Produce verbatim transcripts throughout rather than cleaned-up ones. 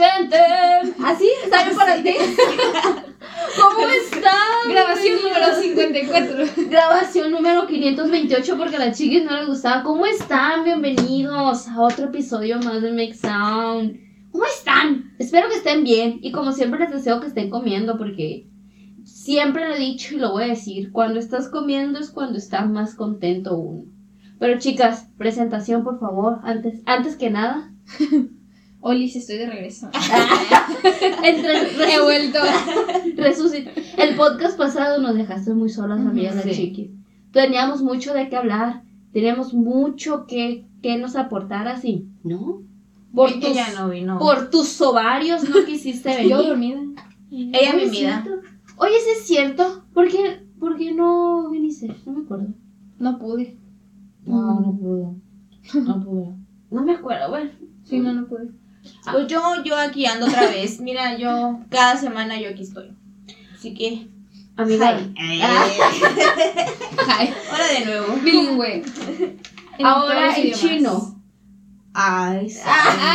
gente. ¿Así? ¿Está bien para ti? ¿Cómo están? Grabación número cincuenta y cuatro. Grabación número quinientos veintiocho porque a las chiquis no les gustaba. ¿Cómo están? Bienvenidos a otro episodio más de Make Sound. ¿Cómo están? Espero que estén bien. Y como siempre les deseo que estén comiendo porque siempre lo he dicho y lo voy a decir. Cuando estás comiendo es cuando está más contento uno. Pero chicas, presentación por favor. Antes, antes que nada. Olis, estoy de regreso. Entre, He vuelto. Resucita. El podcast pasado nos dejaste muy solas, amigas, Sí. las chiquis. Teníamos mucho de qué hablar. Teníamos mucho que, que nos aportar así, ¿no? Por Ella tus, ya no vino. por tus ovarios no quisiste venir. Yo dormida. Ella Oye, mi ¿es vida. cierto? Oye, ¿sí es cierto? ¿Por qué, ¿Por qué no viniste? No me acuerdo. No pude. No, no pudo. No pudo. No me acuerdo, bueno. Sí, no, no pude. Pues yo, yo aquí ando otra vez. Mira, yo cada semana yo aquí estoy. Así que. Amiga, Hi. Ah. Ay, Hola de nuevo. bilingüe. En ahora todos los en idiomas. chino. Ay, sí.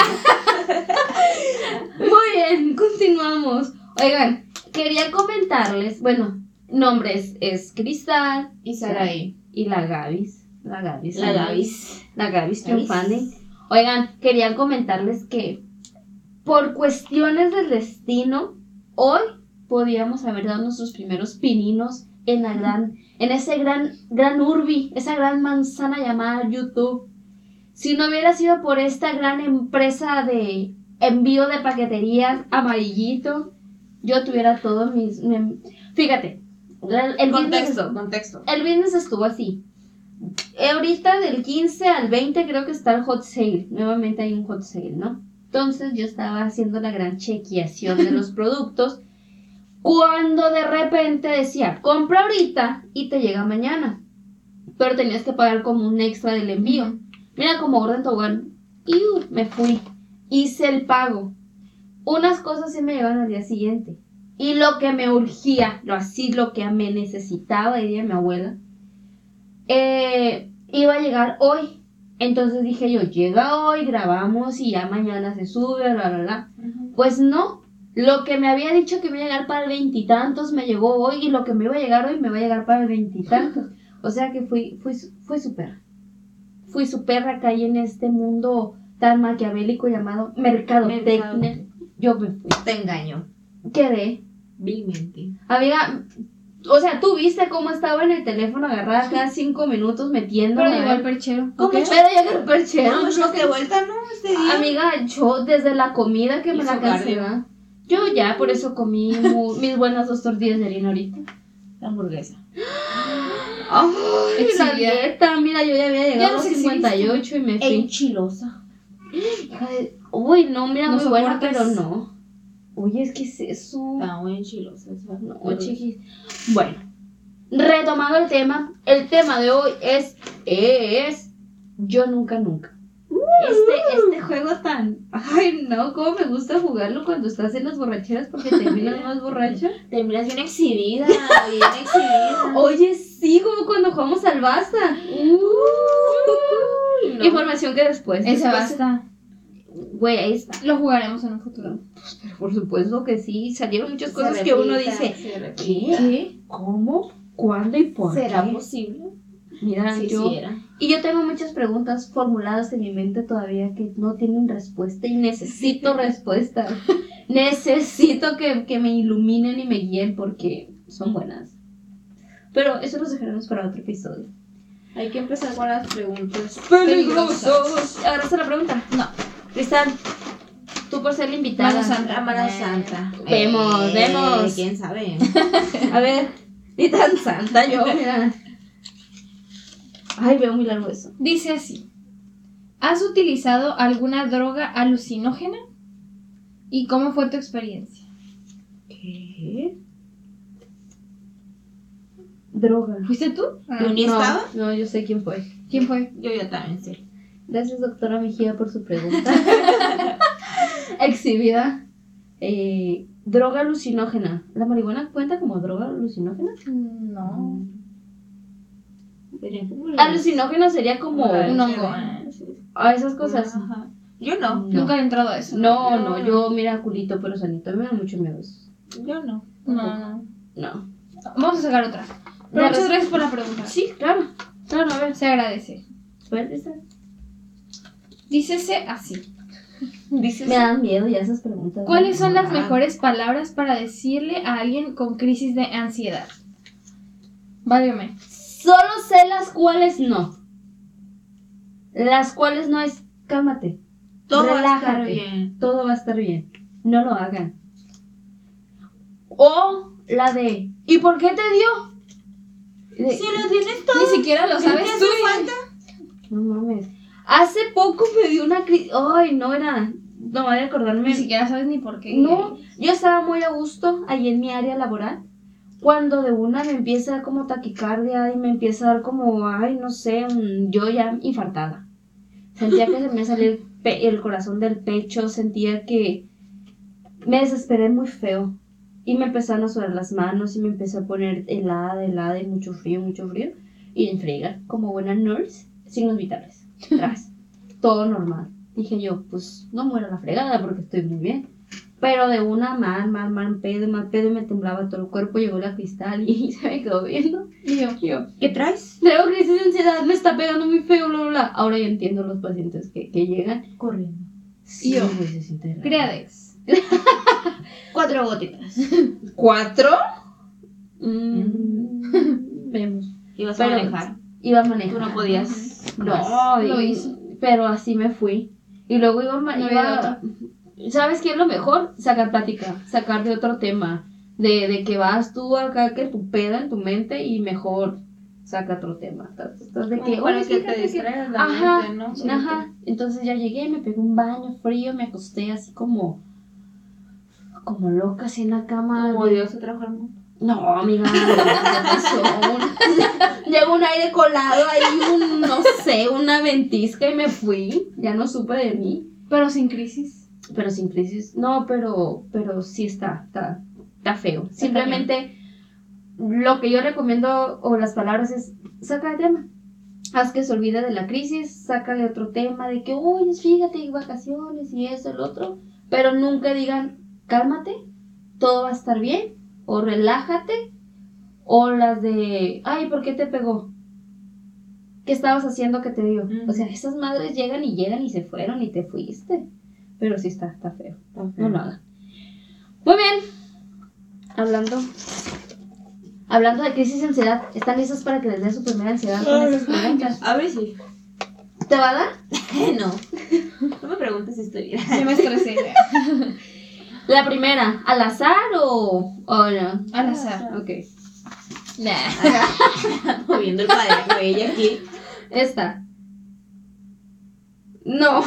Muy bien, continuamos. Oigan, quería comentarles, bueno, nombres es Cristal Y Saraí. y la Gavis. La Gavis. La Gavis. La Gavis triunfando. Oigan, quería comentarles que por cuestiones del destino, hoy podíamos haber dado nuestros primeros pininos en la gran, en ese gran, gran urbi, esa gran manzana llamada YouTube. Si no hubiera sido por esta gran empresa de envío de paqueterías amarillito, yo tuviera todo mis... mi- fíjate, el, el business, Contexto, contexto. el business estuvo así. Ahorita del quince al veinte creo que está el hot sale. Nuevamente hay un hot sale, ¿no? Entonces yo estaba haciendo la gran chequeación de los productos cuando de repente decía, compra ahorita y te llega mañana. Pero tenías que pagar como un extra del envío. Mira, como orden tobogán. ¡Iu! Me fui. Hice el pago. Unas cosas sí me llegaron al día siguiente. Y lo que me urgía, lo así, lo que me necesitaba, diría mi abuela, eh, iba a llegar hoy. Entonces dije yo, llega hoy, grabamos y ya mañana se sube, bla, bla, bla. Pues no. Lo que me había dicho que iba a llegar para el veintitantos me llegó hoy y lo que me iba a llegar hoy me va a llegar para el veintitantos. O sea que fui, fui, fui súper. Fui súper acá y en este mundo tan maquiavélico llamado mercadotecnia. Mercado. Yo me fui. Te engaño. Quedé. Vilmente. Amiga, o sea, tú viste cómo estaba en el teléfono agarrada cada cinco minutos metiéndome. Pero llegó a el ver. perchero. ¿Cómo? ¿Ok? Pero llegó el perchero. No, yo de vuelta, ¿no? Este día. Amiga, yo desde la comida que me Hizo la cansé, cardio. ¿verdad? Yo ya por eso comí mu- mis buenas dos tortillas de harina ahorita. La hamburguesa. Ay, la Exhibida. dieta, mira, yo ya había llegado nos a cincuenta y ocho y me fui. Enchilosa. Hija de- Uy, no, mira, No muy buena, soportas. pero no. Oye, es que es eso. Está muy enchilosa. esa. No, chiquis. Bueno, retomando el tema, el tema de hoy es, es Yo Nunca Nunca. Este, este juego tan... Ay, no, cómo me gusta jugarlo cuando estás en las borracheras porque te miras más borracha. Te miras bien exhibida, bien exhibida. Oye, sí, como cuando jugamos al basta. Uy, no. Información que después. Ese después- basta. Güey, ahí está. Lo jugaremos en un futuro. Pero por supuesto que sí, salieron muchas Se cosas que uno repita, dice, se repita. ¿qué? ¿Cómo? ¿Cuándo y por ¿Será qué? posible? Mira, Sí, yo... sí era. Y yo tengo muchas preguntas formuladas en mi mente todavía que no tienen respuesta y necesito respuesta. Necesito que, que me iluminen y me guíen porque son buenas. Pero eso los dejaremos para otro episodio. Hay que empezar con las preguntas ¡Peligrosos! ¿Agarraste la pregunta? No. Cristal, tú por ser la invitada. Mano Santa. La mano santa. Vemos, vemos. ¿Quién sabe? A ver, ni tan santa yo, mira. Ay, veo muy largo eso. Dice así. ¿Has utilizado alguna droga alucinógena? ¿Y cómo fue tu experiencia? ¿Qué? Droga. ¿Fuiste tú? Ah, ¿Tú ni No, estaba? no, yo sé quién fue. ¿Quién fue? Yo, yo también sé. Gracias, doctora Mejía, por su pregunta. Exhibida. Eh, droga alucinógena. ¿La marihuana cuenta como droga alucinógena? No. Sería como Alucinógeno sería como la- un hongo. Ah, sí. a esas cosas. Ajá. Yo no. Nunca he entrado a eso. No, No. no, yo, mira, culito, pero sanito, me da mucho miedo eso. Yo no. No, no. No. Vamos a sacar otra. Pero Ya muchas ves. gracias por la pregunta. Sí, claro. Claro, a ver. Se agradece. Fuerte esa. Dícese así. Dices. Me dan miedo ya esas preguntas. ¿Cuáles son las Ah. mejores palabras para decirle a alguien con crisis de ansiedad? Válgame. Solo sé las cuales no. Las cuales no es, cálmate. Todo va a estar relájate, bien. Todo va a estar bien. No lo hagan. O la de, ¿y por qué te dio? De- Si lo tienes todo. Ni siquiera lo ¿qué sabes te tú. hace falta? No mames. Hace poco me dio una crisis. Ay, no era. No voy a acordarme. Ni siquiera sabes ni por qué. No, yo estaba muy a gusto allí en mi área laboral. Cuando de una me empieza a dar como taquicardia y me empieza a dar como, ay, no sé, un- yo ya infartada. Sentía que se me salía el, pe- el corazón del pecho, sentía que me desesperé muy feo. Y me empezaron a sudar las manos y me empecé a poner helada, helada y mucho frío, mucho frío. Y en friega, como buena nurse, signos vitales. Tras. Todo normal. Dije yo, pues no muero la fregada porque estoy muy bien. Pero de una mal, mal, mal pedo, mal pedo y me temblaba todo el cuerpo. Llegó la Cristal y se me quedó viendo. Y yo. Y yo, ¿Qué traes? tengo crisis de ansiedad, me está pegando muy feo, bla, bla, bla. Ahora ya entiendo los pacientes que, que llegan. Corriendo. Sí, yo, güey, se siente raro. Creadex. Cuatro gotitas. ¿Cuatro? Mm, vemos. Ibas Pero- a manejar. Iba a manejar. Tú no podías. No, Lo y- hizo. Pero así me fui. Y luego iba, ma- No iba- había ¿sabes qué es lo mejor? Sacar plática, sacar de otro tema. De, de que vas tú acá, que tu peda en tu mente y mejor saca otro tema. Estás- estás de que, Como para "Oye, que fíjate te distraigas la Ajá, mente, ¿no? Sí. Ajá. Entonces ya llegué, me pegué un baño frío, me acosté así como, como loca así en la cama. Como Dios se trajo al mundo. No, amiga, no, ¿qué pasó? Llegó un aire colado ahí, un, no sé, una ventisca y me fui. Ya no supe de mí. Pero sin crisis. Pero sin crisis. No, pero, pero sí está, está, está feo. Simplemente lo que yo recomiendo o las palabras es, saca el tema. Haz que se olvide de la crisis, sácale otro tema de que, oye, fíjate, vacaciones y eso, el otro. Pero nunca digan, cálmate, todo va a estar bien. O relájate, o las de, ay, ¿por qué te pegó? ¿Qué estabas haciendo que te dio? Ujú. O sea, esas madres llegan y llegan y se fueron y te fuiste. Pero sí está, está feo. No lo hagan. Muy bien. Hablando. Hablando de crisis de ansiedad, ¿están listos para que les dé su primera ansiedad con estas preguntas? A ver si. ¿Te va a dar? No. No me preguntes si estoy bien. Yo me estresé. La primera, ¿al azar o, o no? Al azar. Ok. Nah. Moviendo el cuaderno ella aquí. Esta. No.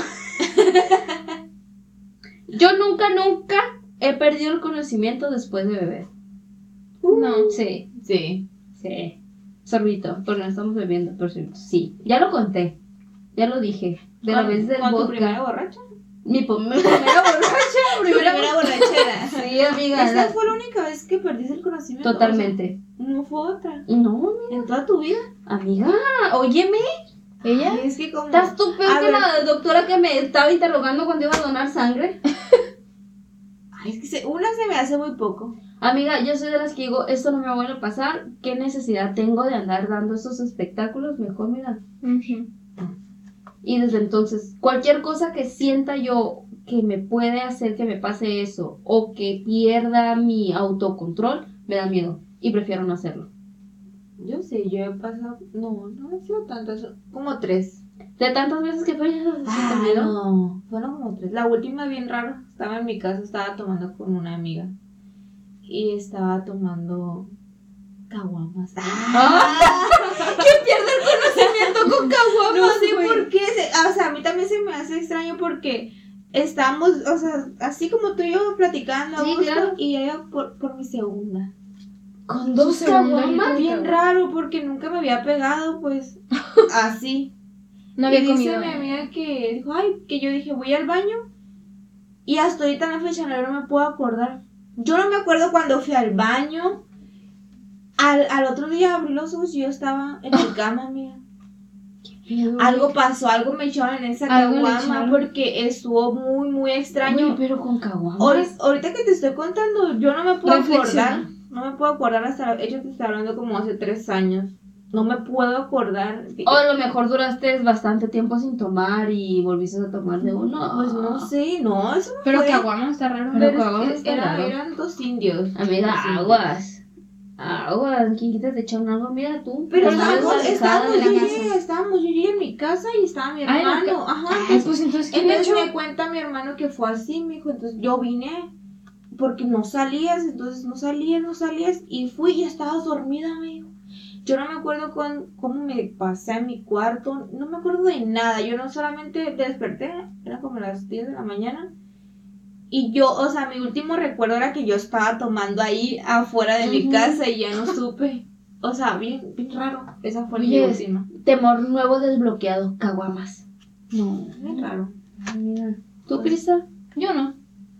Yo nunca, nunca he perdido el conocimiento después de beber. No. Sí, Sí. sí. Sorbito, porque no estamos bebiendo, pero sí. Sí, ya lo conté. Ya lo dije. De la ¿Con- vez del ¿Con tu vodka. primera borracha? Mi, po- mi primera borracha. Tu Primera primera borrachera. Sí, amiga. Esta la- fue la única vez que perdiste el conocimiento. Totalmente. O sea, no fue otra. No, En toda tu vida. amiga, óyeme. ¿Ella? Ay, es que como. ¿Estás tú peor A que ver. la doctora que me estaba interrogando cuando iba a donar sangre? Ay, es que se- una se me hace muy poco. Amiga, yo soy de las que digo, esto no me vuelve a pasar. ¿Qué necesidad tengo de andar dando esos espectáculos? Mejor, mira. Ujú. Y desde entonces, cualquier cosa que sienta yo que me puede hacer que me pase eso o que pierda mi autocontrol, me da miedo y prefiero no hacerlo. Yo sé, yo he pasado. No, no he sido tanto eso. Como tres. De tantas veces que fue, ya Ah, se me olvidó. no. Fueron como tres. La última, bien raro. Estaba en mi casa, estaba tomando con una amiga. Y estaba tomando. Caguamas. Ah, ¿Quién pierde el conocimiento con caguamas? No sé güey? por qué. se- ah, o sea, a mí también se me hace extraño porque estamos, o sea, así como tú y yo platicando a Sí, gusto, claro. y ella por, por mi segunda. Con dos Su segunda caguamas. Bien raro porque nunca me había pegado, pues, así. No había y dice comido. mi amiga que dijo, ay, que yo dije, voy al baño. Y hasta ahorita en la fecha no me puedo acordar. Yo no me acuerdo cuando fui al baño. Al, al otro día abrí los ojos y yo estaba en mi cama, amiga. Algo pasó, algo me echaron en esa Algo le caguama echaron. porque estuvo muy, muy extraño. Uy, pero con caguamas. Ahori- Ahorita que te estoy contando, yo no me puedo Reflexiona. acordar. No me puedo acordar hasta. De hecho, te estoy hablando como hace tres años. No me puedo acordar. O a lo mejor duraste bastante tiempo sin tomar y volviste a tomar de uno. Pues no sé, no, eso no Pero fue. caguama está raro. Pero Pero es caguama que está era- raro. eran dos indios. Amiga, Dos indios. aguas. Aguas, ¿quién quita te echaron algo? Mira tú. Pero la madre estábamos, alejada estábamos, de la yo casa. y ella, estábamos yo y ella en mi casa y estaba mi Ah, en la hermano. ca- Ajá. Ay, Entonces, pues entonces, ¿quién le entonces echó? me cuenta mi hermano que fue así, me dijo. Entonces yo vine porque no salías, entonces no salías, no salías. Y fui y estabas dormida, me dijo. Yo no me acuerdo con, cómo me pasé a mi cuarto, no me acuerdo de nada. Yo no solamente desperté, era como las diez de la mañana. Y yo, o sea, mi último recuerdo era que yo estaba tomando ahí afuera de mi Ujú. casa y ya no supe. O sea, bien, bien raro. Esa fue mi Oye, última. Temor nuevo desbloqueado, caguamas. No, bien raro. Mira. ¿Tú, Crista? Yo no.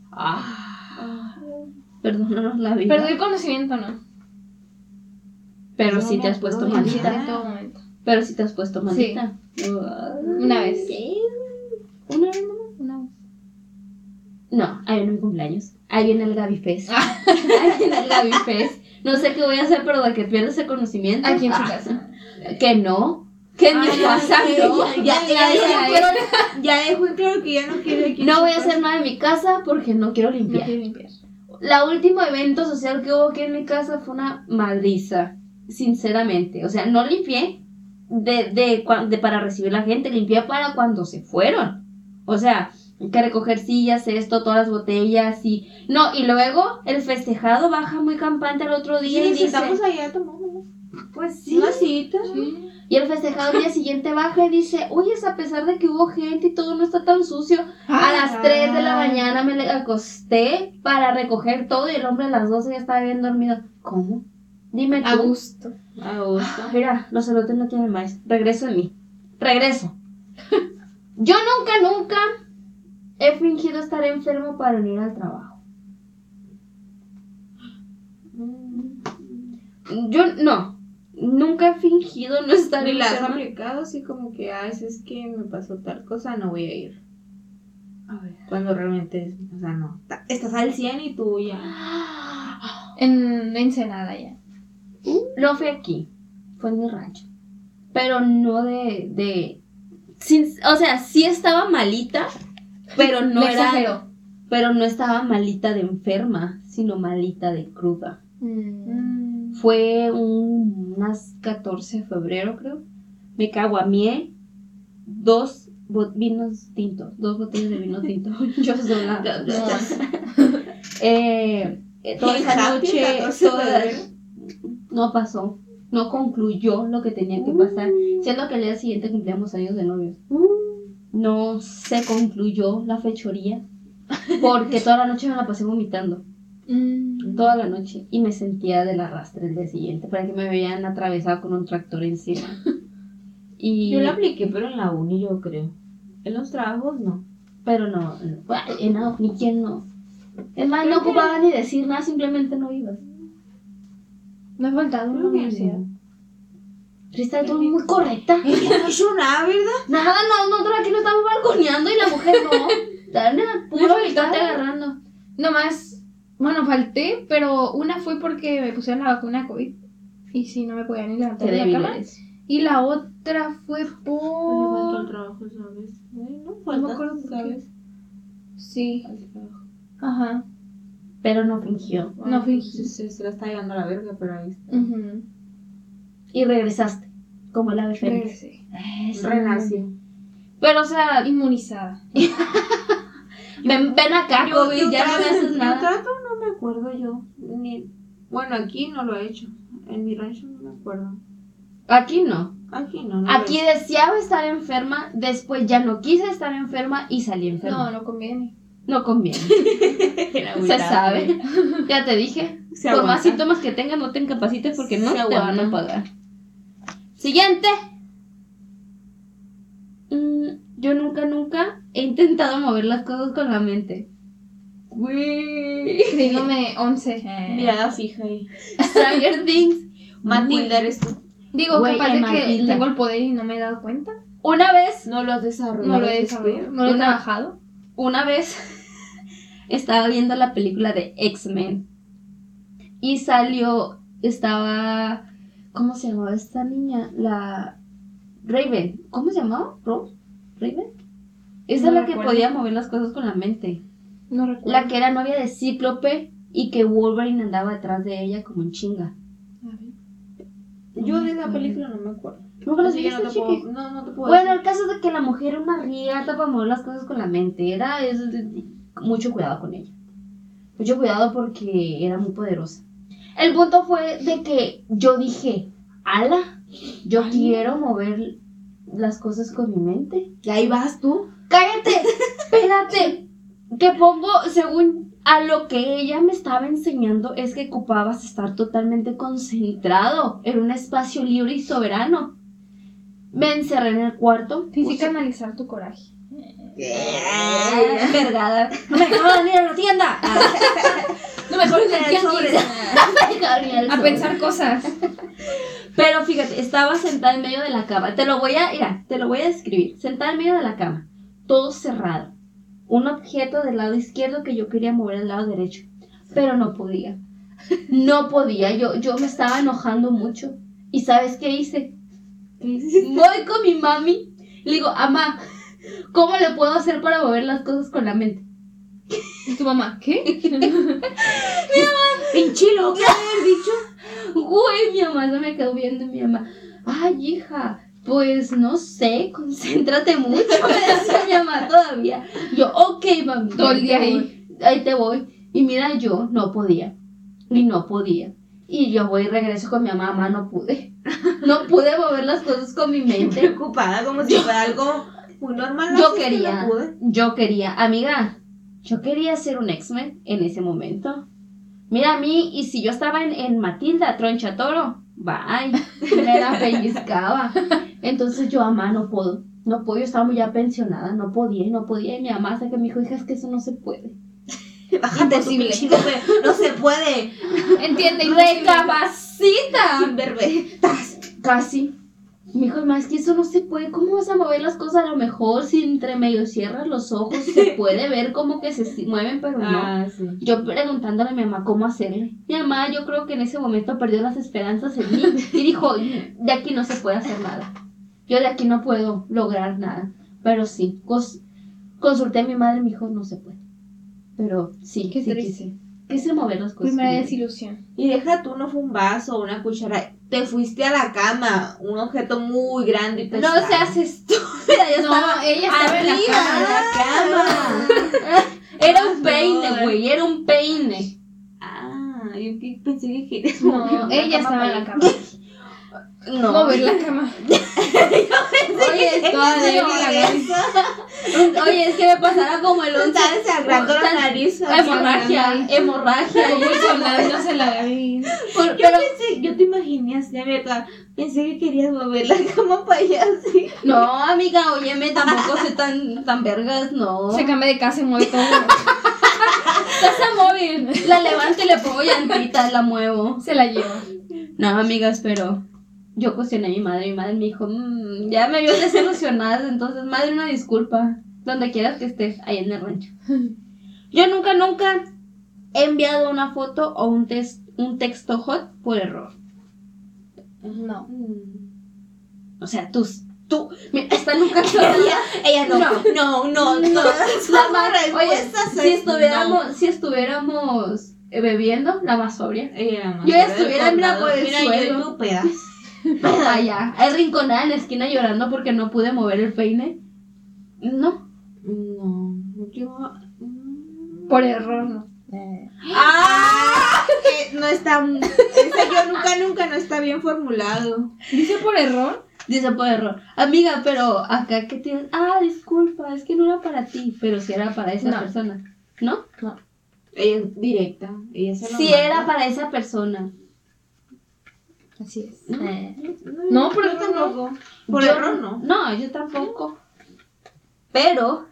Ah. Perdónanos la vida. Perdí el conocimiento, ¿no? Pero No sí me te has acuerdo puesto de Malita malita. en todo momento. Pero sí te has puesto malita. Una vez. ¿Una vez nomás? Una vez. No, ahí viene mi cumpleaños. Ahí viene el Gaby Fest. Ah. Ahí viene el Gaby Fest. No sé qué voy a hacer, pero de que pierdes ese conocimiento. Aquí en su Ah, casa. Que no. Que en mi Ah, casa ya, no. ya, ya, ya, Nadie ya, sabe. ya, ya dejó en claro que ya no quiere aquí en No su voy a casa. hacer nada en mi casa porque no quiero No limpiar. quiero limpiar. La última evento social que hubo aquí en mi casa fue una madriza, sinceramente. O sea, no limpié de, de, cua- de para recibir la gente, limpié para cuando se fueron. O sea, que recoger sillas, esto, todas las botellas y... No, y luego el festejado baja muy campante al otro Sí, día y nos dice... sentamos allá, tomamos Pues sí. una cita. Sí. Y el festejado al día siguiente baja y dice, oye, a pesar de que hubo gente y todo no está tan sucio, a las tres de la mañana me le acosté para recoger todo y el hombre a las doce ya estaba bien dormido. ¿Cómo? Dime A tú. gusto. A gusto. Mira, los elotes no tienen más. Regreso en mí. Regreso. Yo nunca, nunca he fingido estar enfermo para venir al trabajo. Yo no. Nunca he fingido no estar Ni las has enferma. aplicado así como que, ah, si es que me pasó tal cosa, no voy a ir. A ver. Cuando realmente, es- o sea, no. Ta- Estás al cien y tú ya. En Ensenada ya. No fue aquí, fue en mi rancho. Pero no de. de sin- o sea, sí estaba malita, pero no Le era. exageró. Pero no estaba malita de enferma, sino malita de cruda. Mm. Fue un, unas catorce de febrero, creo. Me caguamié dos bo- vinos tintos, dos botellas de vino tinto. Yo sola. No. Eh, eh, toda ¿El esa happy noche, catorce de toda- febrero? no pasó, no concluyó lo que tenía que pasar, siendo que al día siguiente cumplíamos años de novios. No se concluyó la fechoría, porque toda la noche me la pasé vomitando, Mm. toda la noche, y me sentía del arrastre el día siguiente, para que me veían atravesado con un tractor encima. Y, Yo la apliqué, pero en la uni, yo creo. En los trabajos, no. pero no, no, en la ni quien no. Es más, no Creo que- ocupaba ni decir nada, simplemente no ibas. No he faltado en la Creo que universidad. no. Cristal, tú muy correcta. Ella no hizo nada, ¿verdad? Nada, no, nosotros aquí no estamos balconeando y la mujer no. Dale, puro No alicate faltaba. agarrando. Nomás, bueno, falté, pero una fue porque me pusieron la vacuna de COVID. Y si no me podía ni levantar Qué de la débil cama. eres. Y la otra fue Pues yo falto al por... trabajo, ¿sabes? Ay, no, me falta, acuerdo por qué. ¿sabes? Sí, Al trabajo. ajá. Pero no fingió. No Ay, fingí. Se, se, se la está llevando a la verga, pero ahí está. Ujú. Y regresaste. Como el ave fénix. Regresé. Eso. Renació. Pero, o sea, Inmunizada. ven, ven acá, Yo- COVID, yo ya no me trato- haces yo nada. trato, no me acuerdo yo. Ni, bueno, aquí no lo he hecho. En mi rancho no me acuerdo. Aquí no. Aquí no, no lo Aquí he hecho. deseaba estar enferma, después ya no quise estar enferma y salí enferma. No, no conviene. No conviene. Era Se muy tarde. sabe. Ya te dije. Se Por aguanta. más síntomas que tengas, no te incapacites porque no Se te van a aguanta. pagar. Siguiente. Mm, yo nunca, nunca he intentado mover las cosas con la mente. Güey. Creyéndome once. Mirada fija ahí. Stranger Things. Matilda, eres tú. Digo, Güey, capaz de que Matilda. tengo el poder y no me he dado cuenta. Una vez, No lo has desarrollado. No lo he después. desarrollado, no lo he Una- trabajado. una vez estaba viendo la película de X-Men y salió, estaba, ¿cómo se llamaba esta niña? La Raven, ¿cómo se llamaba? ¿Rose? ¿Raven? Esa No es la que recuerdo. podía mover las cosas con la mente. No recuerdo. La que era novia de Cíclope y que Wolverine andaba detrás de ella como en chinga. A ver. Yo de esa película no me acuerdo. ¿Nunca las Así que no viste, te chiqui? puedo, no, no te puedo Bueno, el decir. caso es de que la mujer era una riata para mover las cosas con la mente. Era es, mucho cuidado con ella. Mucho cuidado porque era muy poderosa. El punto fue de que yo dije, ala, yo Ay, quiero mover las cosas con mi mente. Y ahí vas tú. ¡Cállate! ¡Espérate! Que pongo, según a lo que ella me estaba enseñando, es que ocupabas estar totalmente concentrado en un espacio libre y soberano. Me encerré en el cuarto. Tienes que puse- canalizar tu coraje. Ah, envergada. No me dejaban ir a la tienda. No me jodes el El tianguis. sobre. No me dejaban ir al A sobre. pensar cosas. Pero fíjate, estaba sentada en medio de la cama. Te lo voy a, mira, te lo voy a describir. Sentada en medio de la cama, todo cerrado. Un objeto del lado izquierdo que yo quería mover al lado derecho, pero no podía. No podía. Yo, yo me estaba enojando mucho. ¿Y sabes qué hice? Voy con mi mami y le digo, mamá, ¿cómo le puedo hacer para mover las cosas con la mente? ¿Y tu mamá? ¿Qué? Pinchilo, ¿qué haber dicho? Güey, mi mamá se me quedó viendo y mi mamá, ay, hija, pues no sé, concéntrate mucho, me decía mi mamá todavía. Yo, ok, mami. Todo el día te ahí. voy, ahí te voy. Y mira, yo no podía, y no podía. Y yo voy y regreso con mi mamá, mamá, no pude. No pude mover las cosas con mi mente. Preocupada, como si fuera algo muy normal. Yo así que quería, no pude. yo quería, amiga, yo quería ser un X-Men en ese momento. Mira a mí, y si yo estaba en, en Matilda, Troncha Toro, bye, me la pellizcaba. Entonces yo, mamá, no puedo, no puedo, yo estaba muy ya pensionada, no podía, y no podía, y mi mamá hasta que me dijo, hija, es que eso no se puede. Bájate tu Imposible. pinche nube, no se puede. Entiende, imposible. ¡Recapacita! Sin verbetas. Casi. Me dijo, mamá, es que eso no se puede. ¿Cómo vas a mover las cosas? A lo mejor si entre medio cierras los ojos se puede ver como que se si- mueven, pero no. Ah, sí. Yo preguntándole a mi mamá cómo hacerle. Mi mamá, yo creo que en ese momento perdió las esperanzas en mí y dijo, de aquí no se puede hacer nada. Yo de aquí no puedo lograr nada. Pero sí, cons- consulté a mi madre y me dijo, no se puede. Pero sí, Qué sí triste. quise. Quise mover las cosas. Primera con- desilusión. Y deja tú, no fue un vaso o una cuchara. Te fuiste a la cama, un objeto muy grande y No pesado. seas estúpida, yo No, estaba ella estaba en la arriba cama. de la cama. Era un No. peine, güey, era un peine. Ah, yo que- pensé que querías No, mover una ella cama estaba en para la cama. No. Mover la cama. Oye, es Toda que débil no, la Gaby. Oye, es que me pasara como el once. Estaba desangrando la Tan- nariz. Hemorragia, hemorragia. Convulsionándose la Gaby. Por- Yo pero pensé, yo te imaginé así, amiga. Pensé que querías mover la cama para allá, así. no, amiga, óyeme, tampoco soy tan, tan vergas, no. Se cambia de casa y mueve todo. Casa móvil. La levanto y le pongo llantitas, la muevo. Se la lleva. No, amigas, pero yo cuestioné a mi madre. Mi madre me dijo, "Mm, ya me vio desilusionada, entonces, madre, una disculpa. Donde quieras que estés, ahí en el rancho. Yo nunca, nunca he enviado una foto o un, tes- un texto hot por error. No. O sea, tú, tú, mira, esta nunca ella, Ella no. No, no, no. no. La más, oye, respuestas si es estuviéramos, si estuviéramos eh, bebiendo, la más sobria. Ella era más Yo ya sobria del estuviera, mira, condado. por el Mira, suelo. yo tú pedas. Allá, arrinconada en la esquina llorando porque no pude mover el peine. No. No, yo... mm. Por error, no. ¡Ah! Eh, no está... Ese yo nunca, nunca no está bien formulado. ¿Dice por error? Dice por error. Amiga, pero acá que tienes. Ah, disculpa, es que no era para ti, pero si era para esa No. persona. ¿No? Ella es directa. Ella se lo Si manda. era para esa persona. Así es. No, Eh. No, por yo error no. tampoco. Por Yo- error no. No, yo tampoco. Pero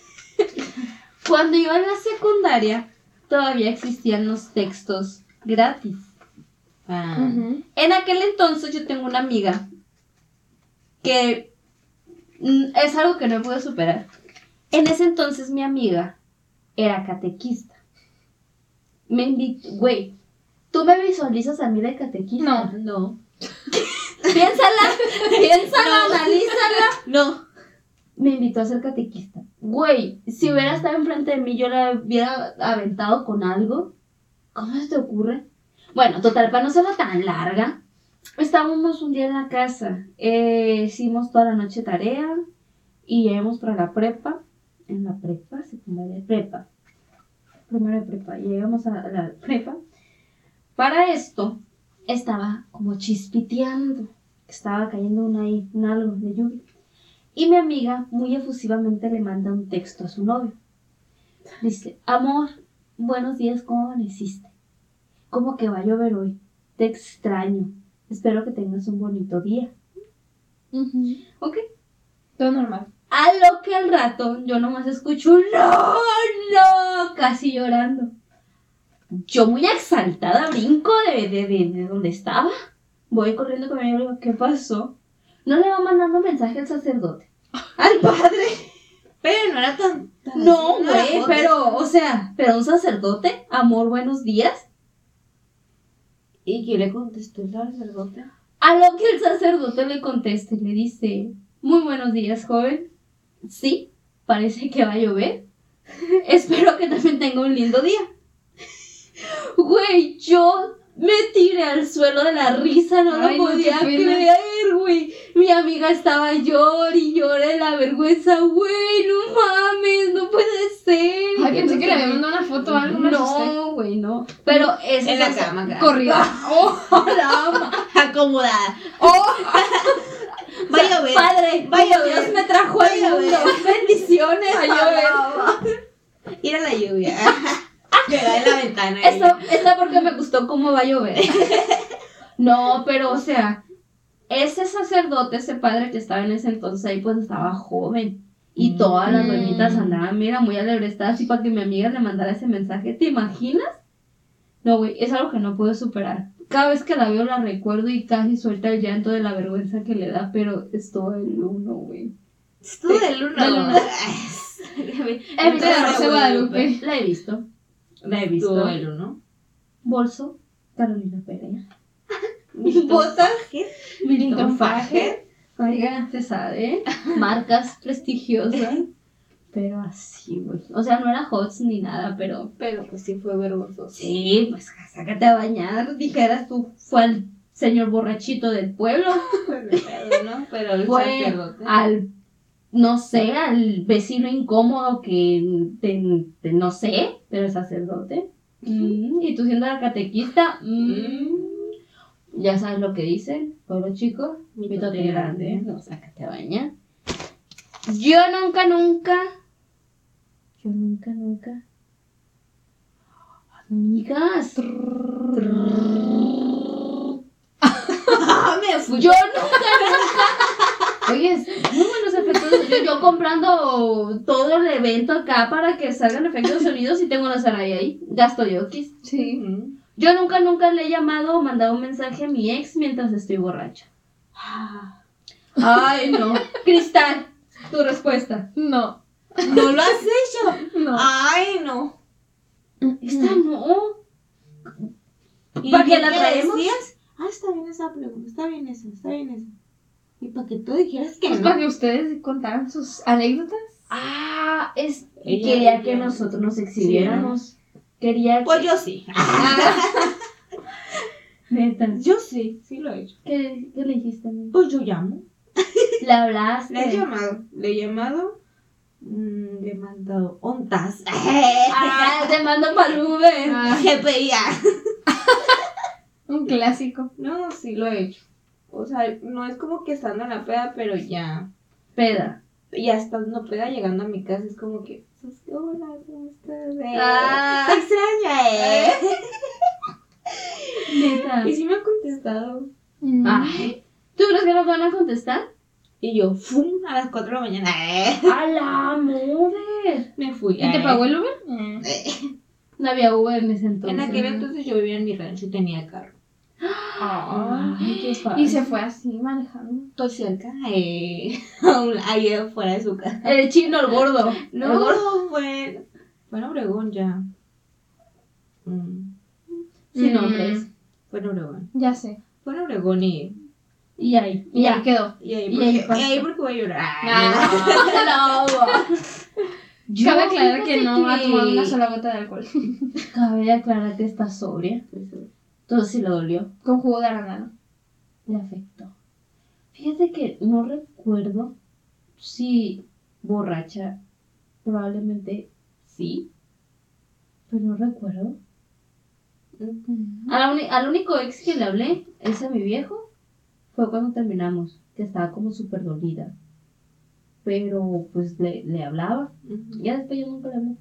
cuando iba en la secundaria todavía existían los textos gratis. Ah. Ujú. En aquel entonces yo tengo una amiga que mm, es algo que no puedo superar. En ese entonces mi amiga era catequista. Me invitó, güey, ¿tú me visualizas a mí de catequista? No. No. Piénsala, piénsala, No. analízala. No. Me invitó a ser catequista. Güey, si hubiera estado enfrente de mí, yo la hubiera aventado con algo. ¿Cómo se te ocurre? Bueno, total, para no serla tan larga, estábamos un día en la casa. Eh, hicimos toda la noche tarea y llegamos para la prepa. En la prepa, secundaria, prepa. Primero de prepa. Y llegamos a la prepa. Para esto, estaba como chispiteando. Estaba cayendo una, un algo de lluvia. Y mi amiga muy efusivamente le manda un texto a su novio. Dice, amor, buenos días, ¿cómo amaneciste? ¿Cómo que va a llover hoy? Te extraño. Espero que tengas un bonito día. Uh-huh. ¿Ok? Todo normal. A lo que al rato yo nomás escucho un no, no, casi llorando. Yo muy exaltada brinco de, de, de, de donde estaba. Voy corriendo con mi amigo y digo, ¿qué pasó? No le va mandando mensaje al sacerdote. Al padre. Pero no era tan... tan No, así, era güey, fotos. pero, o sea, pero un sacerdote, amor, buenos días. ¿Y qué le contestó el sacerdote? A lo que el sacerdote le contesta y le dice, muy buenos días, joven. Sí, parece que va a llover. Espero que también tenga un lindo día. Güey, yo me tiré al suelo de la risa, no Ay, lo no, podía qué pena. creer, güey. Mi amiga estaba llorando y llorando de la vergüenza, güey, no mames, no puede ser. Ay, pensé no que le sé había qué. mandado una foto o algo, me asusté. No, güey, no. Pero ese En la es cama, acá. Corrida. Oh, Acomodada. Oh, Va a llover. Padre, Va a como llover. Dios me trajo Va a al mundo. llover. Bendiciones. Va a llover. Ir a la lluvia. Pegar en la ventana. Esto, esto porque me gustó cómo va a llover. No, pero o sea, ese sacerdote, ese padre que estaba en ese entonces ahí, pues estaba joven. Y todas las Mm. doñitas andaban, mira, muy alebrestadas, así para que mi amiga le mandara ese mensaje. ¿Te imaginas? No, güey, es algo que no puedo superar. Cada vez que la veo la recuerdo y casi suelta el llanto de la vergüenza que le da, pero es todo el uno, güey. Tú del luna. Del luna. He visto la Rosa de Guadalupe. La he visto. La he visto. Tú del uno. Bolso, Carolina Perea. Botas. Milton Fajer. Oiga, se sabe. Marcas prestigiosas. Pero así, güey. O sea, no era hot ni nada, pero... Pero pues sí fue vergonzoso. Sí, pues sácate a bañar. Dijeras tú, fue al señor borrachito del pueblo. Pero no, pero el Fue sacerdote. al... No sé, al vecino incómodo que... te- te- no sé, pero el sacerdote. Mm, y tú siendo la catequista... mm, ya sabes lo que dicen. Pueblo chico, mitote grande. No, sácate a bañar. Yo nunca, nunca... Yo nunca, nunca... Amigas. Ah, me fui. Yo nunca, nunca. Oye, es muy buenos efectos. Yo, yo comprando todo el evento acá para que salgan efectos de sonidos y tengo una Sarai ahí. Gasto yo. sí. Ujú. Yo nunca, nunca le he llamado o mandado un mensaje a mi ex mientras estoy borracha. Ah, Ay, no. Cristal, tu respuesta. No. ¿no lo has hecho? No. Ay, no. Esta no. ¿Y ¿Para qué qué la le traemos? decías? Ah, está bien esa pregunta, está bien eso, está bien eso. ¿Y para que tú dijeras que Pues no? para que ustedes contaran sus anécdotas. Ah, es Ella- quería que ella- nosotros nos exhibiéramos. Quería que... Pues yo sí. Neta. Yo sí, sí lo he hecho. ¿Qué, qué le dijiste a mí? Pues yo llamo. Le hablaste. Le he llamado, le he llamado, mm, le he mandado ontas. Ah, te mando para el Uber. Ah, G P I A. un clásico. No, sí lo he hecho. O sea, no es como que estando en la peda, pero ya, Peda. ya estando peda, llegando a mi casa, es como que, hola, ¿cómo estás? Eh, Ah. te extraña, eh. Neta. Y sí me ha contestado. Mm. Ay. ¿Tú crees que nos van a contestar? Y yo, ¡fum! A las cuatro de la mañana, eh. ¡A la mover! Me fui. ¿Y te eh. pagó el Uber? Mm. No había Uber en ese entonces. En aquel entonces yo vivía en mi rancho y tenía carro. Ay, qué padre. Y se fue así manejando. Estoy cerca, eh, ahí afuera de su casa. El chino, el gordo. No, El gordo. fue, fue en Obregón ya. Mm, Sin Mm. nombres. fue en Obregón. Ya sé. Fue en Obregón y... Y ahí. Y ya. ahí quedó. Y ahí Y porque, ahí y pasó. ahí porque voy a llorar. Ah, no. Yo, Cabe aclarar que fíjate no ha que- tomado una sola gota de alcohol. Cabe aclarar que está sobria. Entonces sí le dolió. Con jugo de arándano. Le afectó. Fíjate que no recuerdo si borracha. Probablemente sí. Pero no recuerdo. A la uni- al único ex que le hablé, ese a mi viejo, fue cuando terminamos. Que estaba como súper dolida. Pero pues le, le hablaba. Ya después yo nunca le hablé.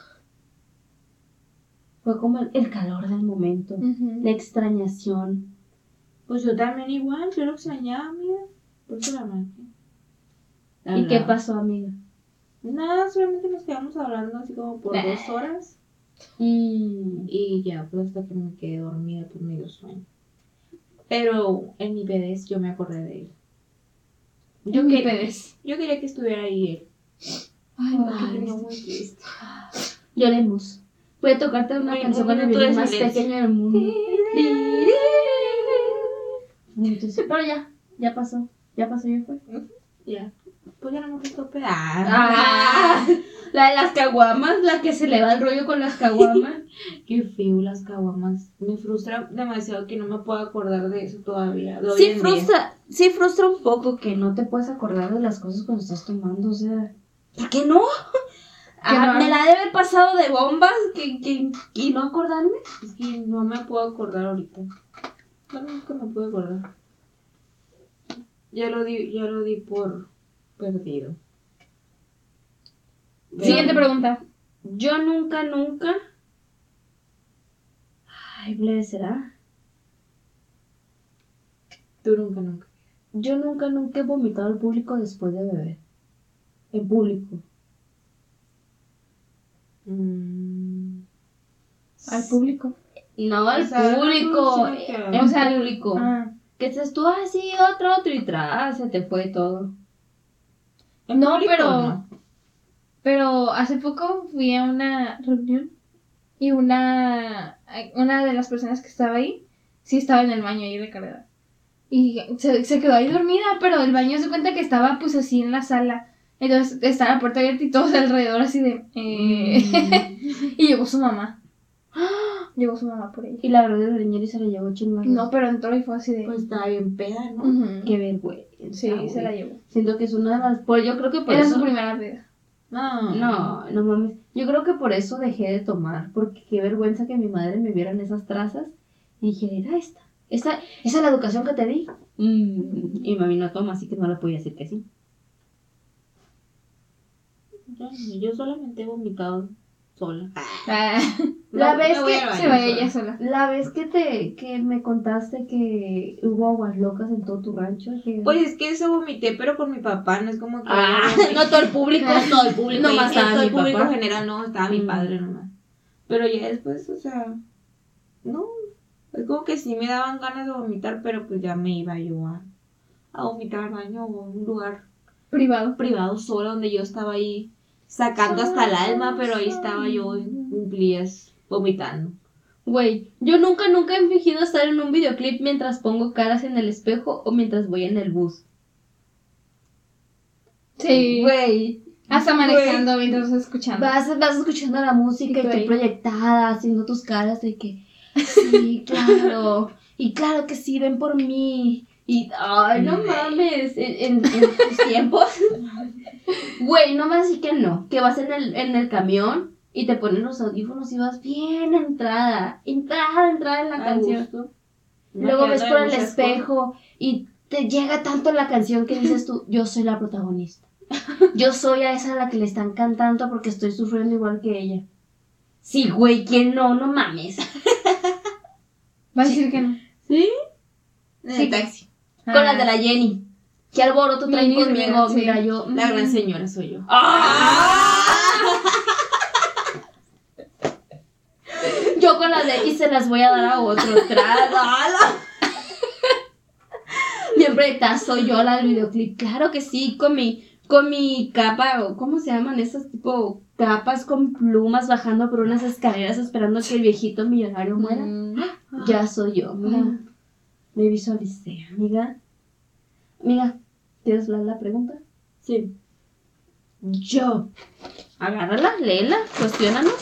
Fue como el, el calor del momento. Ujú. La extrañación. Pues yo también igual, yo lo extrañaba, amiga. Por eso la marqué. ¿Y qué pasó, amiga? Nada, solamente nos quedamos hablando así como por Bah. dos horas. Mm, Y ya, pues hasta que me quedé dormida, pues me dio sueño. Pero en mi pedez yo me acordé de él. Yo, En mi que- pedez. yo quería que estuviera ahí él. Ay, no, Ay, qué no, triste. muy triste. lloremos. Voy a tocarte una Un- canción un con el minuto de violín más silencio. pequeño del mundo. Entonces, pero ya, ya pasó. Ya pasó, ya fue. Ya. Pues ya no me gustó pedar. Ah, la de las caguamas, la que se le va el rollo con las caguamas. Qué feo las caguamas. Me frustra demasiado que no me pueda acordar de eso todavía. de hoy Sí en día. frustra, sí frustra un poco que no te puedes acordar de las cosas cuando estás tomando, o sea, ¿por qué no? Ah, no? me la debe haber pasado de bombas que, que, y no acordarme. Es que no me puedo acordar ahorita. No, nunca me puedo acordar. Ya lo di, ya lo di por perdido. Siguiente pregunta. Yo nunca, nunca. Ay, Blair, ¿será? Tú nunca, nunca. Yo nunca, nunca he vomitado al público después de beber. En público. Mm. Al público. No al O sea, público. no, sí, que- En O sea, público. Ah. Que estés tú así, otro, otro y tras, se te fue todo. ¿En No, público pero- o no? Pero hace poco fui a una reunión y una, una de las personas que estaba ahí sí estaba en el baño ahí recargada. Y se, se quedó ahí dormida, pero el baño se cuenta que estaba pues así en la sala. Entonces estaba la puerta abierta y todos alrededor así de... eh, y llegó su mamá. Llegó su mamá por ella. Y la verdad de y se la llevó chingada. No, pero entró y fue así de... Pues estaba bien peda, ¿no? Ujú. Qué vergüenza. Sí, güey. se la llevó. Siento que es una de las. Pues yo creo que por Era eso. su primera vez. No. No, no mames. Yo creo que por eso dejé de tomar. Porque qué vergüenza que mi madre me viera en esas trazas. Y dijera, era esta. Esa, esa es la educación que te di. Mm, y mami no toma, así que no le podía decir que sí. Yo, yo solamente he vomitado sola. Ah, La No, vez me voy que al baño se va sola. ella sola. La vez que te que me contaste que hubo aguas locas en todo tu rancho. Que... Pues es que eso vomité, pero con mi papá, no es como que... ah, haya vomitado. no todo el público, todo el público. No, Nomás más estaba todo mi el público papá. general, no, estaba mi Mm. padre nomás. Pero ya después, o sea, no, es como que sí me daban ganas de vomitar, pero pues ya me iba yo a, a vomitar al baño o a un lugar Privado. privado sola donde yo estaba ahí sacando hasta el alma, pero ahí estaba yo en días vomitando. Güey, yo nunca, nunca he fingido estar en un videoclip mientras pongo caras en el espejo o mientras voy en el bus. Sí. Güey, Hasta manejando mientras escuchando. vas, vas escuchando la música y Y tú tú ahí. proyectada, haciendo tus caras de que, sí, claro, y claro que sí, ven por mí. Y, ay, no mames, en, en, en tus tiempos. Güey, no más así que no, que vas en el, en el camión y te ponen los audífonos y vas bien entrada, entrada, entrada en la A canción. gusto. Luego ves Imaginando por el muchas espejo y te llega tanto la canción que dices tú, yo soy la protagonista. Yo soy a esa a la que le están cantando porque estoy sufriendo igual que ella. Sí, güey, ¿quién no? No mames. Va a decir que no. ¿Sí? En Sí. el taxi. Con las de la Jenny. ¿Qué alboroto traen Jenny conmigo? Rivera, sí. Mira, yo... La mm. gran señora soy yo. Yo con las de y se las voy a dar a otro. Tragala. interpretar soy yo la del videoclip. Claro que sí, con mi, con mi capa, o ¿cómo se llaman esas tipo capas con plumas bajando por unas escaleras esperando que el viejito millonario muera? Mm. Ya soy yo, mira. Me visualicé, amiga. Amiga, ¿quieres leer la pregunta? Sí. Yo. Agárrala, léela, cuestiónanos.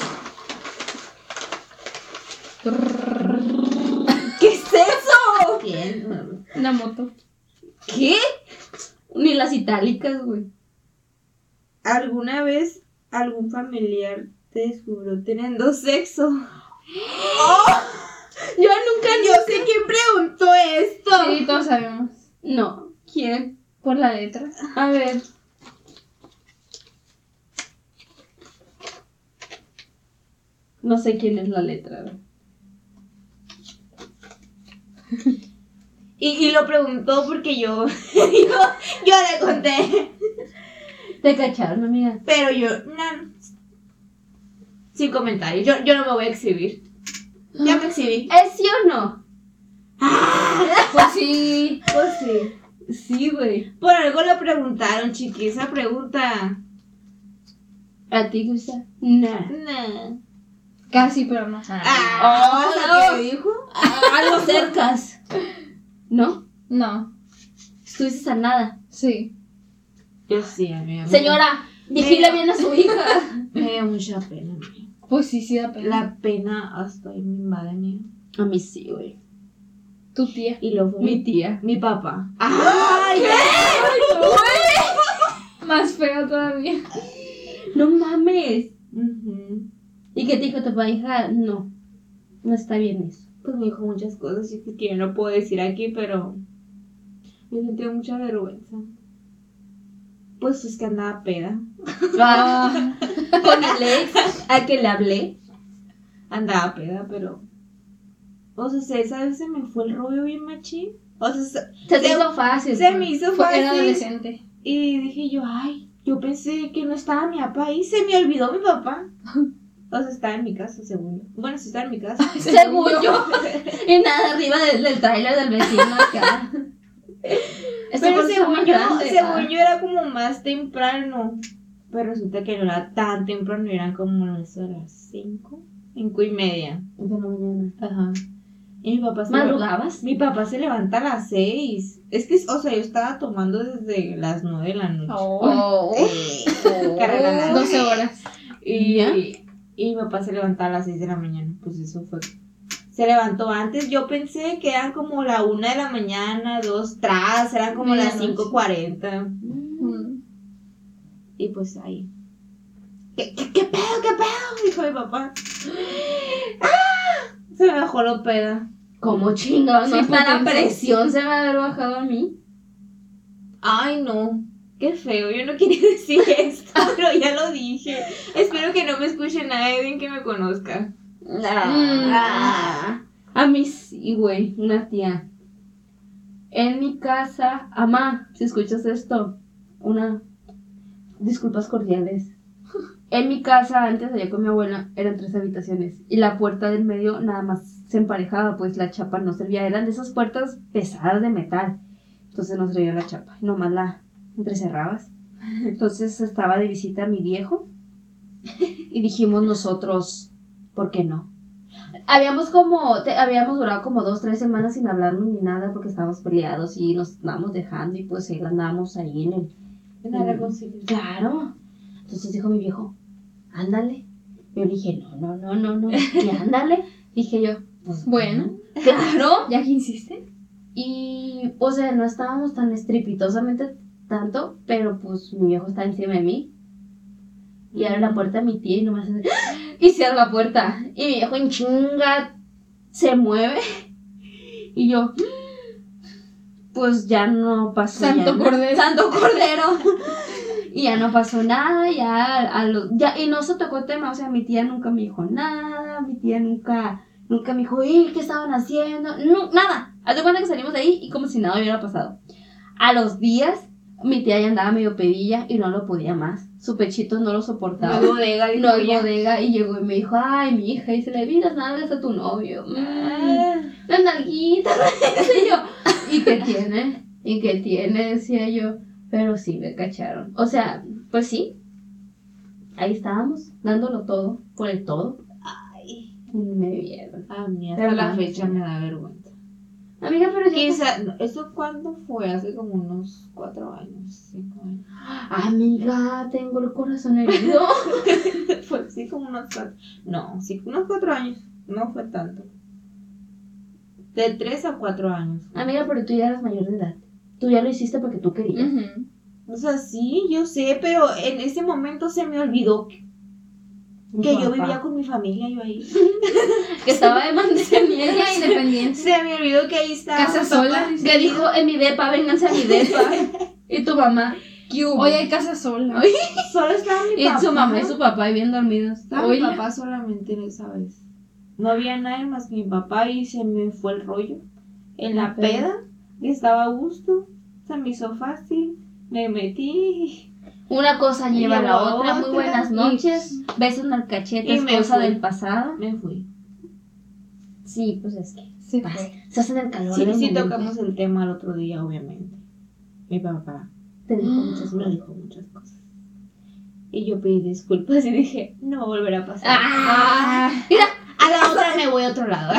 ¿Qué es eso? Bien. Una moto. ¿Qué? Ni las itálicas, güey. ¿Alguna vez algún familiar te descubrió teniendo sexo? ¡Oh! Yo nunca Yo sé quién preguntó esto. Sí, todos sabemos. No. ¿Quién? Por la letra. A ver. No sé quién es la letra. güey. Y, y lo preguntó porque yo, yo, yo le conté. Te cacharon, amiga. Pero yo, no, sin comentarios, yo, yo no me voy a exhibir. Ya me exhibí. ¿Es sí o no? Pues sí. Pues sí. Sí, güey. Por algo lo preguntaron, chiqui, esa pregunta. ¿A ti, Crista? Nah. Nah. Casi, pero no. Ah, Oh, ¿sabes no. qué dijo? Algo cercas. ¿No? No. Estuviste a nada. Sí. Yo sí, amiga. Señora, vigile Mira. bien a su hija. Me dio mucha pena, amiga. Pues sí, sí da pena. La pena hasta ahí me invade, amiga. A mí sí, güey. Tu tía. Y luego fue Mi tía. mi papá. ¡Ay! Más feo todavía. No mames. Ujú. ¿Y qué te dijo tu papá, hija? No. No está bien eso. Pues me dijo muchas cosas chiqui, que yo no puedo decir aquí, pero me sentía mucha vergüenza. Pues es que andaba peda. Ah, con el ex a que le hablé. Andaba peda, pero... O sea, esa vez se me fue el rollo bien machín. O sea, se, Se te se- hizo fácil. se pues. me hizo Fue, era fácil. adolescente. Y dije yo, ay, yo pensé que no estaba mi papá ahí. Se me olvidó mi papá. O sea, estaba en mi casa, según yo. Bueno, sí estaba en mi casa. Según yo. Y nada, arriba del, del tráiler del vecino acá. Eso Pero fue según muy yo, grande, según ah. yo era como más temprano. Pero resulta que no era tan temprano, eran como eso, las cinco, cinco y media. De la mañana. Ajá. Y mi papá se ¿Madrugabas? Mi papá se levanta a las seis. Es que, o sea, yo estaba tomando desde las nueve de la noche. Oh. Eh, carrera. doce horas. Y, ¿Ya? y mi papá se levantaba a las seis de la mañana. Pues eso fue. Se levantó antes. Yo pensé que eran como la una de la mañana, dos tras, eran como las Medianoche. cinco cuarenta. Mm. Y pues ahí. ¿Qué, qué, qué pedo, qué pedo? Dijo mi papá. ¡Ah! Se me bajó la peda. ¿Cómo chingados? No Sí, está la potencia. presión, se me va a haber bajado a mí. Ay, no. Qué feo. Yo no quería decir esto, pero ya lo dije. Espero que no me escuche nadie que me conozca. Ah, a mí sí, güey, una tía. En mi casa, amá, si escuchas esto, una disculpas cordiales. En mi casa, antes allá con mi abuela, eran tres habitaciones y la puerta del medio nada más se emparejaba, pues la chapa no servía, eran de esas puertas pesadas de metal, entonces no servía la chapa, nomás la entrecerrabas. Entonces estaba de visita mi viejo y dijimos nosotros, ¿por qué no? Habíamos como, te- habíamos durado como dos, tres semanas sin hablarnos ni nada porque estábamos peleados y nos estábamos dejando y pues ahí andábamos ahí en el... En la reconciliación. Claro. Entonces dijo mi viejo, ándale. Yo le dije, no, no, no, no, no. Y ándale. Dije yo, pues Bueno. claro. ¿Ya que insiste? Y, o sea, no estábamos tan estrepitosamente tanto, pero pues mi viejo está encima de mí. Y abre la puerta a mi tía y nomás hace, ¡ah! Y cierra la puerta. Y mi viejo en chinga se mueve. Y yo, pues ya no pasó. Santo ya, ¿no? Cordero. Santo Cordero. Y ya no pasó nada, ya, a lo, ya, y no se tocó tema, o sea, mi tía nunca me dijo nada, mi tía nunca, nunca me dijo, ¿y qué estaban haciendo? No, nada. Haz de cuenta que salimos de ahí y como si nada hubiera pasado. A los días, mi tía ya andaba medio pedilla y no lo podía más. Su pechito no lo soportaba. No hay bodega, dijo No hay ella. bodega y llegó y me dijo, ay, mi hija, y se le vi las nalgas a tu novio. Mm, Ah. las nalguitas, y yo, ¿y qué tiene? ¿Y qué tiene? Decía yo, pero sí me cacharon. O sea, pues sí, ahí estábamos, dándolo todo, por el todo. Ay, Y me vieron. a mí hasta Pero la no, fecha sí. me da vergüenza. Amiga, pero ya... Quizá, ¿eso cuándo fue? Hace como unos cuatro años, cinco años. Amiga, tengo el corazón herido. Fue sí como unos cuatro. No, sí, unos cuatro años. No fue tanto. De tres a cuatro años. Amiga, pero tú ya eras mayor de edad. Tú ya lo hiciste porque tú querías. Ujú. O sea, sí, yo sé, pero en ese momento se me olvidó que, que yo vivía con mi familia, yo ahí. Que estaba de mantenimiento. Ella independiente. Se me olvidó que ahí estaba. Casa mi sola, papá. dice. Que dijo, en mi depa, vénganse a mi depa. Y tu mamá, ¿qué hubo? Hoy hay casa sola. Ay, Solo estaba mi y papá. su mamá y su papá ahí bien dormidos. Estaba mi Oye, papá solamente en esa vez. No había nadie más que mi papá y se me fue el rollo. En la Pero- peda, y estaba a gusto, se me hizo fácil, me metí una cosa lleva a la Lleva a otra. Muy otra. buenas noches. Besos en el cachete, Y es me cosa fui. del pasado. me fui. Sí, pues es que Se pasa. fue. Se hace en el calor Sí, del sí momento. tocamos el tema el otro día, obviamente. Mi papá Te dijo muchas me cosas. dijo muchas cosas. Y yo pedí disculpas y dije, no volverá a pasar. Ah, mira, a la otra me voy a otro lado.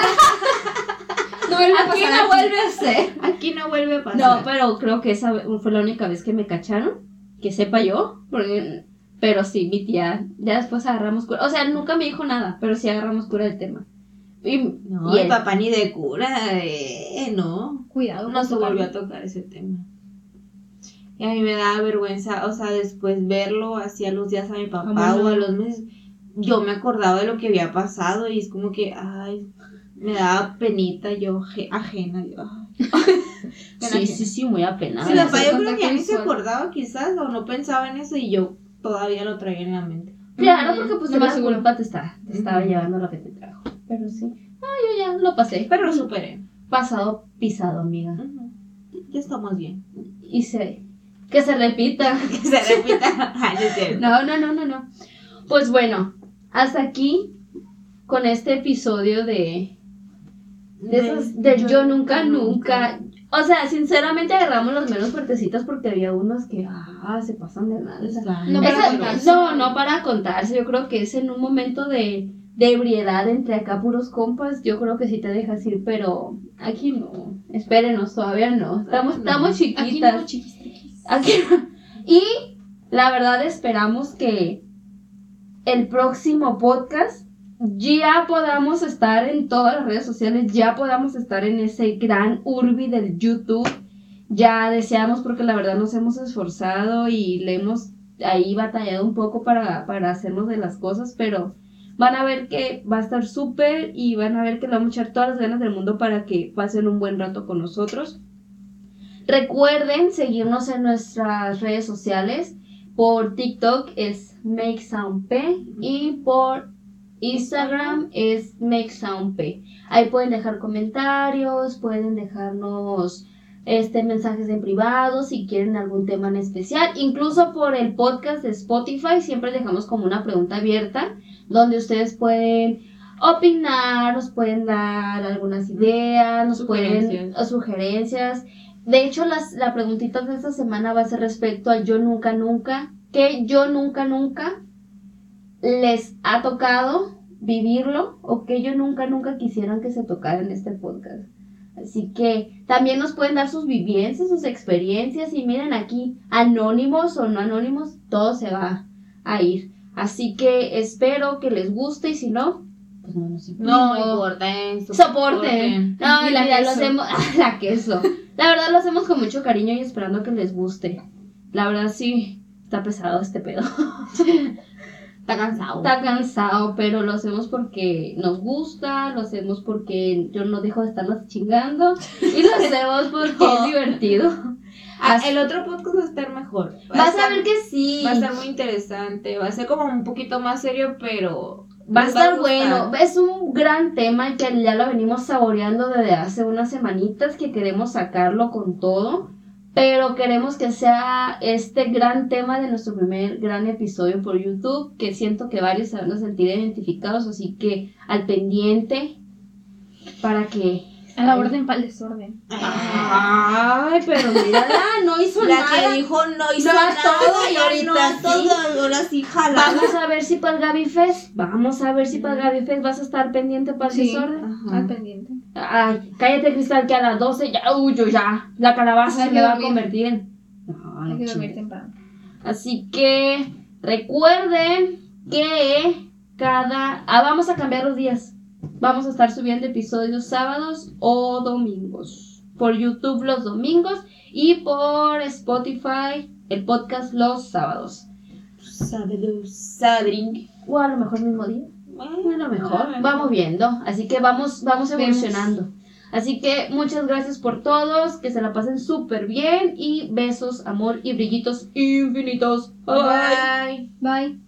No vuelve a Aquí pasar no aquí. vuelve a ser. Aquí no vuelve a pasar. No, pero creo que esa fue la única vez que me cacharon. Que sepa yo. Porque, pero sí, mi tía. Ya después agarramos cura. O sea, nunca me dijo nada, pero sí agarramos cura del tema. Y, No, y mi él. papá ni de cura, eh, no. Cuidado. No con se tocarlo. volvió a tocar ese tema. Y a mí me daba vergüenza, o sea, después verlo así a los días a mi papá Vámonos. o a los meses, yo me acordaba de lo que había pasado y es como que, ay, me daba penita yo, je- ajena, yo, ay. Pena Sí, ajena. sí, sí, muy apenada. Sí, mi papá sí, yo creo contacto que ya ni se visual. acordaba quizás o no pensaba en eso y yo todavía lo traía en la mente. Claro, Ujú, porque pues no la más seguro. culpa te, está, te estaba Ujú. llevando lo que te trajo. Pero sí. No, yo ya lo pasé. Pero lo superé. Pasado, pisado, amiga. Ujú. Ya estamos bien. Y se... Que se repita. Que se repita. Ay, no es cierto. No, no, no, no, no. Pues bueno, hasta aquí con este episodio de, de esos, del yo nunca, nunca. O sea, sinceramente agarramos los menos fuertecitos porque había unos que ah, se pasan de lanza. No Esa- para contarse. no, no para contarse. Yo creo que es en un momento de, de ebriedad entre acá puros compas. Yo creo que sí te dejas ir, pero aquí no. Espérenos, todavía no. Estamos, No. estamos Aquí chiquitas. no, chiquis. Aquí- Y la verdad esperamos que el próximo podcast ya podamos estar en todas las redes sociales, ya podamos estar en ese gran urbi del YouTube. Ya deseamos porque la verdad nos hemos esforzado y le hemos ahí batallado un poco para, para hacernos de las cosas, pero van a ver que va a estar súper y van a ver que le vamos a echar todas las ganas del mundo para que pasen un buen rato con nosotros. Recuerden seguirnos en nuestras redes sociales. Por TikTok es MakeSoundP y por Instagram es MakeSoundP. Ahí pueden dejar comentarios, pueden dejarnos este mensajes en privado si quieren algún tema en especial. Incluso por el podcast de Spotify siempre dejamos como una pregunta abierta donde ustedes pueden opinar, nos pueden dar algunas ideas, nos pueden Sugerencias. o sugerencias. De hecho, las, la preguntita de esta semana va a ser respecto al yo nunca nunca, que yo nunca nunca les ha tocado vivirlo o que yo nunca nunca quisieran que se tocara en este podcast. Así que también nos pueden dar sus vivencias, sus experiencias y miren aquí, anónimos o no anónimos, todo se va a ir. Así que espero que les guste y si no, pues no nos importa. No, No. importa eso. Soporten. No, Y la mentira, lo queso. hacemos. La queso. La verdad lo hacemos con mucho cariño y esperando que les guste. La verdad sí, está pesado este pedo. Está cansado. Está cansado, pero lo hacemos porque nos gusta, lo hacemos porque yo no dejo de estarnos chingando y lo hacemos porque es divertido. Ah, Así- el otro podcast va a estar mejor. Va Vas estar- a ver que sí. Va a estar muy interesante. Va a ser como un poquito más serio, pero. Va a les estar gustar. bueno, es un gran tema que ya lo venimos saboreando desde hace unas semanitas que queremos sacarlo con todo, pero queremos que sea este gran tema de nuestro primer gran episodio por YouTube, que siento que varios se van a sentir identificados, así que al pendiente para que A la orden para el desorden. Ay, pero mírala, no hizo La nada. que dijo no hizo No a nada, todo, y ya ahorita no a sí. todo, ahora sí jalada. Vamos a ver si para el Gaby Fest, vamos a ver si para el Gaby Fest vas a estar pendiente para el Sí. desorden. Ajá. Al pendiente. Ay, cállate, Cristal, que a las doce ya, uy, yo ya, la calabaza Hay se que me va a dormir. convertir en... No, Hay no que dormir chingues. temprano. Así que recuerden que cada... Ah, vamos a cambiar los días. Vamos a estar subiendo episodios sábados o domingos. Por YouTube los domingos y por Spotify el podcast los sábados. Sábado, sabring. O a lo mejor el mismo día. A lo mejor. Vamos viendo. Así que vamos, vamos evolucionando. Así que muchas gracias por todos. Que se la pasen súper bien. Y besos, amor y brillitos infinitos. Bye bye. Bye. Bye.